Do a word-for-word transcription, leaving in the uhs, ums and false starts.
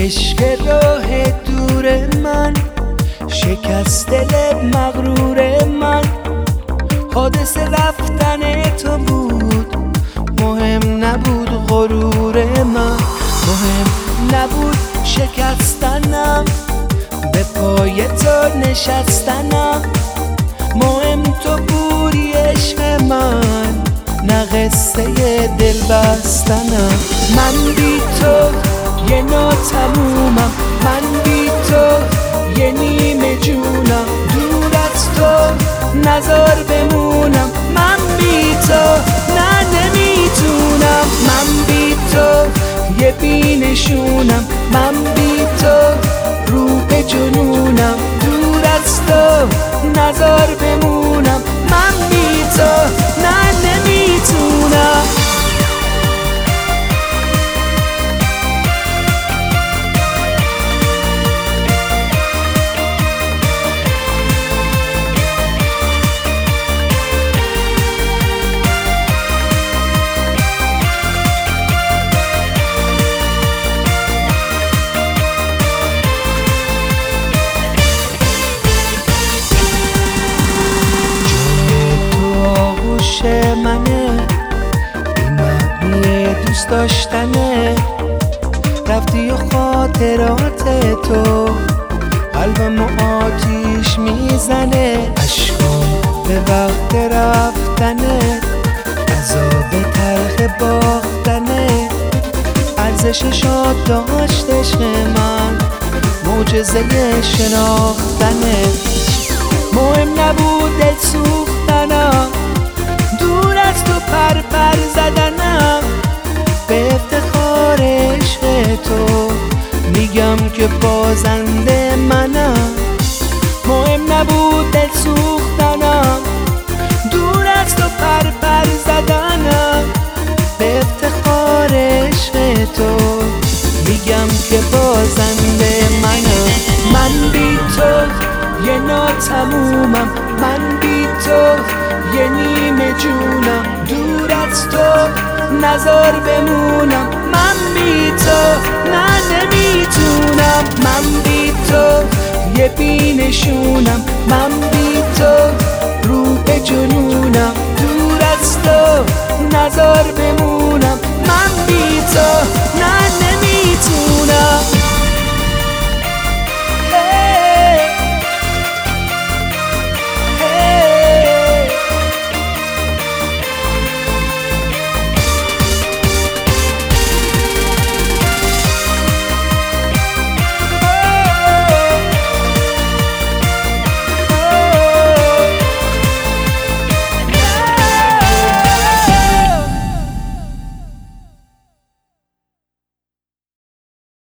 عشق راه دور من شکست دل مغرور من. حادثه رفتن تو بود، مهم نبود غرور من. مهم نبود شکستنم، به پای تو نشستنم. مهم تو بودی عشق من، نه قصه دل بستنم. من بی تو یه ناتمومم، من بی تو یه نیمه جونم. دور از تو نزار بمونم، من بی تو نه نمیتونم. من بی تو یه بینشونم، من بی تو رو به جنونم. دور از تو نزار بمونم، من بی تو نه نمیتونم. منه این معنی دوست داشتنه. رفتی و خاطرات تو قلبم آتیش میزنه. عشقم به وقت رفتنه، عذاب تلخ باختنه. ارزشش داشت عشق من، معجزه شناختنه. مهم نبود دل سوختنم، دور از تو پر پر زدنم. به افتخار عشق تو میگم که بازنده منم. مهم نبود دل سوختنم، دور از تو پر پر زدنم. به افتخار عشق تو میگم که بازنده منم. من بی تو یه ناتمومم، من بی تو یه نیمه جونم. دور از تو نزار بمونم، من بی تو نه نمیتونم. من بی تو یه بینشونم، من بی تو رو به جنونم. دور از تو نزار بمونم.